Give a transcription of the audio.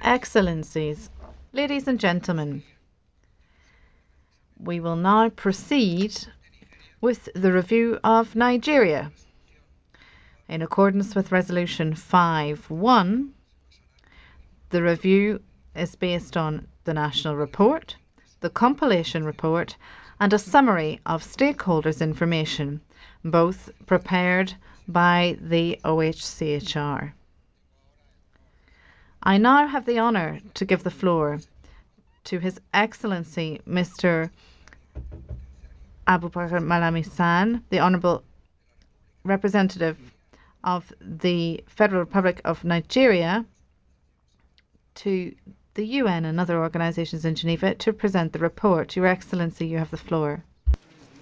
Excellencies, ladies and gentlemen, we will now proceed with the review of Nigeria. In accordance with Resolution 5.1, the review is based on the national report, the compilation report, and a summary of stakeholders' information, both prepared by the OHCHR. I now have the honour to give the floor to His Excellency Mr. Abubakar Malami San, the Honourable Representative of the Federal Republic of Nigeria to the UN and other organisations in Geneva to present the report. Your Excellency, you have the floor.